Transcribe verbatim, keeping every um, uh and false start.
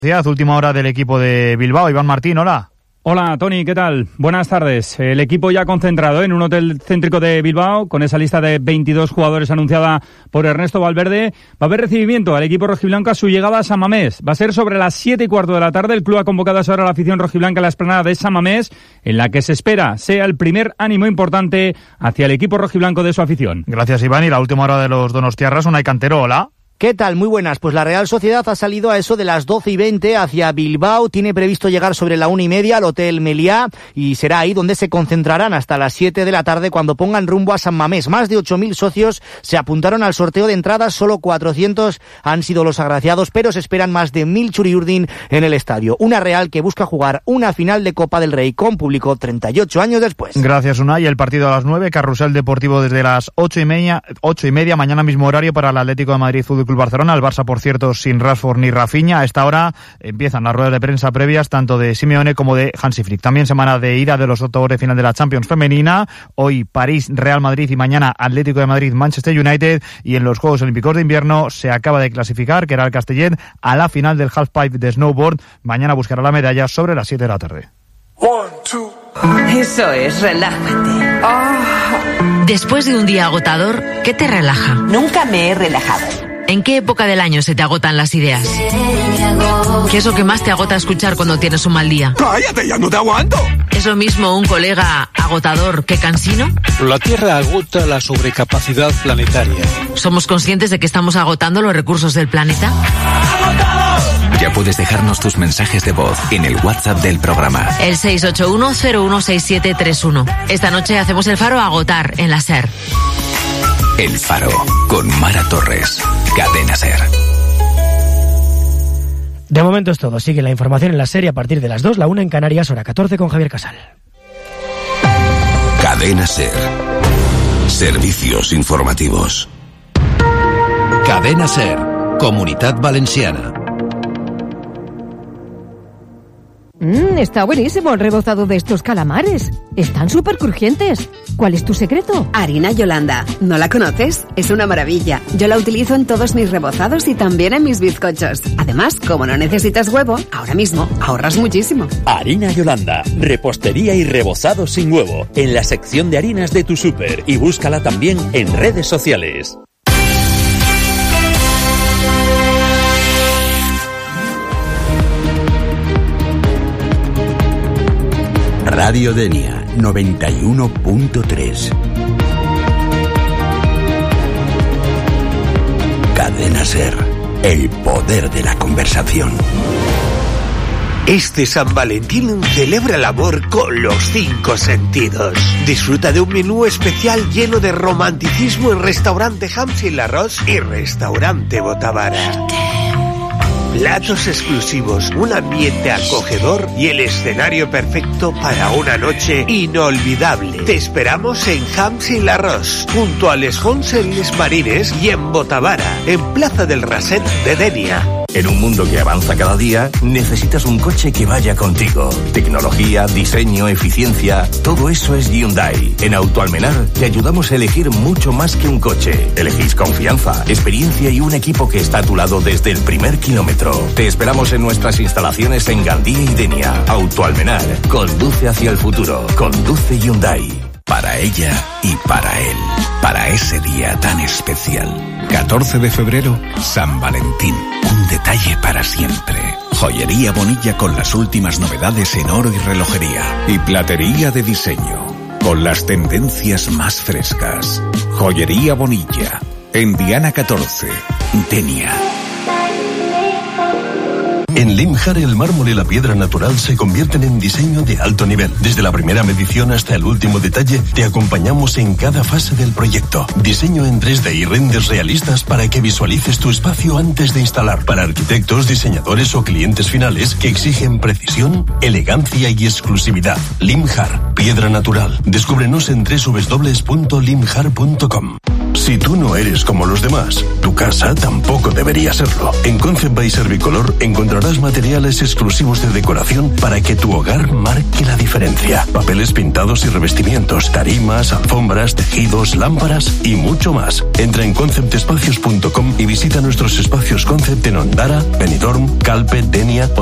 Última hora del equipo de Bilbao. Iván Martín, hola. Hola, Tony, ¿qué tal? Buenas tardes. El equipo ya concentrado en un hotel céntrico de Bilbao, con esa lista de veintidós jugadores anunciada por Ernesto Valverde. Va a haber recibimiento al equipo rojiblanco a su llegada a San Mamés. Va a ser sobre las siete y cuarto de la tarde. El club ha convocado a esa hora a la afición rojiblanca a la explanada de San Mamés, en la que se espera sea el primer ánimo importante hacia el equipo rojiblanco de su afición. Gracias, Iván. Y la última hora de los donostiarras, Unai Cantero, hola. ¿Qué tal? Muy buenas. Pues la Real Sociedad ha salido a eso de las doce y veinte hacia Bilbao. Tiene previsto llegar sobre la una y media al Hotel Meliá y será ahí donde se concentrarán hasta las siete de la tarde cuando pongan rumbo a San Mamés. Más de ocho mil socios se apuntaron al sorteo de entradas. Solo cuatrocientos han sido los agraciados, pero se esperan más de mil churiurdin en el estadio. Una Real que busca jugar una final de Copa del Rey con público treinta y ocho años después. Gracias, Unai. El partido a las nueve, Carrusel Deportivo desde las ocho y media, ocho y media, mañana mismo horario para el Atlético de Madrid Fútbol Club Barcelona. El Barça, por cierto, sin Rashford ni Rafinha. A esta hora empiezan las ruedas de prensa previas tanto de Simeone como de Hansi Flick. También semana de ida de los octavos de final de la Champions femenina. Hoy París, Real Madrid y mañana Atlético de Madrid, Manchester United. Y en los Juegos Olímpicos de Invierno se acaba de clasificar que era el Castellet a la final del halfpipe de snowboard. Mañana buscará la medalla sobre las siete de la tarde. One, two. Eso es, relájate. Oh. Después de un día agotador, ¿qué te relaja? Nunca me he relajado. ¿En qué época del año se te agotan las ideas? ¿Qué es lo que más te agota escuchar cuando tienes un mal día? ¡Cállate, ya no te aguanto! ¿Es lo mismo un colega agotador que cansino? La Tierra agota la sobrecapacidad planetaria. ¿Somos conscientes de que estamos agotando los recursos del planeta? Ya puedes dejarnos tus mensajes de voz en el WhatsApp del programa. El seis ocho uno cero uno seis siete tres uno. Esta noche hacemos el faro agotar en la SER. El Faro, con Mara Torres. Cadena SER. De momento es todo. Sigue la información en la serie a partir de las dos, la una en Canarias, hora catorce con Javier Casal. Cadena SER. Servicios informativos. Cadena SER. Comunitat Valenciana. Mmm, está buenísimo el rebozado de estos calamares. Están súper crujientes. ¿Cuál es tu secreto? Harina Yolanda. ¿No la conoces? Es una maravilla. Yo la utilizo en todos mis rebozados y también en mis bizcochos. Además, como no necesitas huevo, ahora mismo ahorras muchísimo. Harina Yolanda. Repostería y rebozado sin huevo. En la sección de harinas de tu súper. Y búscala también en redes sociales. Radio Denia noventa y uno punto tres. Cadena SER, el poder de la conversación. Este San Valentín celebra el amor con los cinco sentidos. Disfruta de un menú especial lleno de romanticismo en Restaurante Hamsi en La Roche y Restaurante Botavara. Platos exclusivos, un ambiente acogedor y el escenario perfecto para una noche inolvidable. Te esperamos en Hamsi La Roche, junto a Les Honsel's Marines y en Botavara, en Plaza del Raset de Denia. En un mundo que avanza cada día, necesitas un coche que vaya contigo. Tecnología, diseño, eficiencia, todo eso es Hyundai. En Autoalmenar te ayudamos a elegir mucho más que un coche. Elegís confianza, experiencia y un equipo que está a tu lado desde el primer kilómetro. Te esperamos en nuestras instalaciones en Gandía y Denia. Autoalmenar, conduce hacia el futuro. Conduce Hyundai. Para ella y para él. Para ese día tan especial. catorce de febrero, San Valentín. Un detalle para siempre. Joyería Bonilla con las últimas novedades en oro y relojería. Y platería de diseño, con las tendencias más frescas. Joyería Bonilla, en Diana catorce, Denia. En Limjar el mármol y la piedra natural se convierten en diseño de alto nivel. Desde la primera medición hasta el último detalle, te acompañamos en cada fase del proyecto. Diseño en tres D y renders realistas para que visualices tu espacio antes de instalar. Para arquitectos, diseñadores o clientes finales que exigen precisión, elegancia y exclusividad. Limjar, piedra natural. Descúbrenos en doble u doble u doble u punto limjar punto com. Si tú no eres como los demás, tu casa tampoco debería serlo. En Concept by Servicolor encontrarás materiales exclusivos de decoración para que tu hogar marque la diferencia. Papeles pintados y revestimientos, tarimas, alfombras, tejidos, lámparas y mucho más. Entra en concept espacios punto com y visita nuestros espacios Concept en Ondara, Benidorm, Calpe, Denia